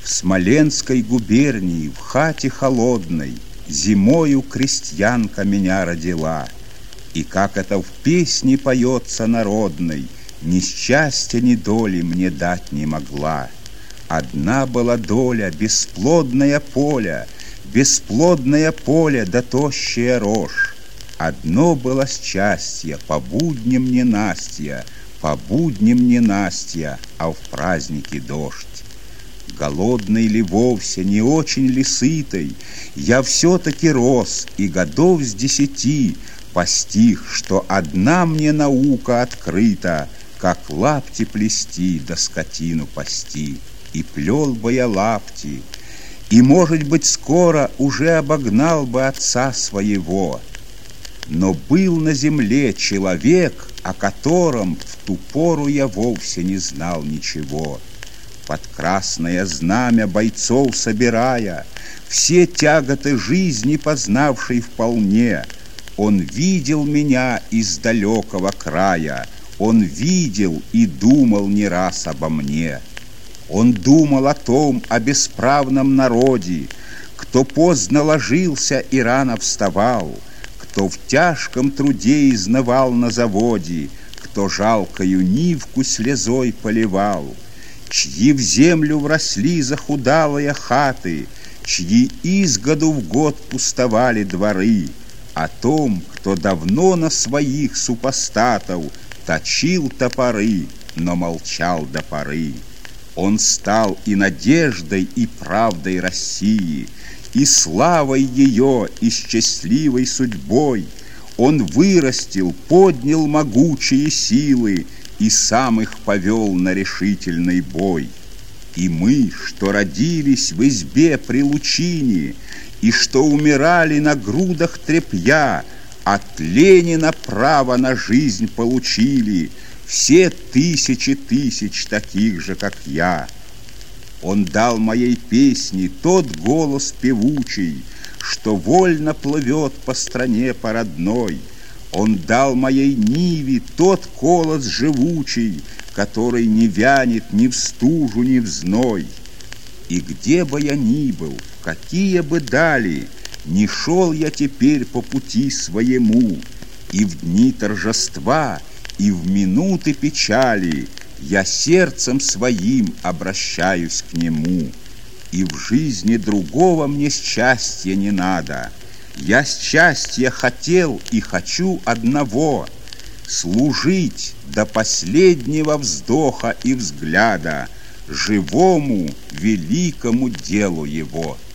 В Смоленской губернии, в хате холодной, зимою крестьянка меня родила. И как это в песне поется народной, ни счастья, ни доли мне дать не могла. Одна была доля, бесплодное поле да тощая рожь. Одно было счастье, по будням ненастья, а в празднике дождь. Голодный ли вовсе, не очень ли сытый, я все-таки рос и годов с 10 постиг, что одна мне наука открыта, как лапти плести да скотину пасти. И плел бы я лапти, и, может быть, скоро уже обогнал бы отца своего. Но был на земле человек, о котором в ту пору я вовсе не знал ничего. Под красное знамя бойцов собирая, все тяготы жизни познавший вполне, он видел меня из далекого края, он видел и думал не раз обо мне. Он думал о том, о бесправном народе, кто поздно ложился и рано вставал, кто в тяжком труде изнывал на заводе, кто жалкою нивку слезой поливал, чьи в землю вросли захудалые хаты, чьи из году в год пустовали дворы, о том, кто давно на своих супостатов точил топоры, но молчал до поры. Он стал и надеждой, и правдой России, и славой ее, и счастливой судьбой. Он вырастил, поднял могучие силы и сам их повел на решительный бой. И мы, что родились в избе при лучине, и что умирали на грудах тряпья, от Ленина право на жизнь получили, все тысячи тысяч таких же, как я. Он дал моей песне тот голос певучий, что вольно плывет по стране по родной. Он дал моей ниве тот колос живучий, который не вянет ни в стужу, ни в зной. И где бы я ни был, в какие бы дали, не шел я теперь по пути своему, и в дни торжества, и в минуты печали я сердцем своим обращаюсь к нему. И в жизни другого мне счастья не надо. Я счастья хотел и хочу одного — служить до последнего вздоха и взгляда живому великому делу его.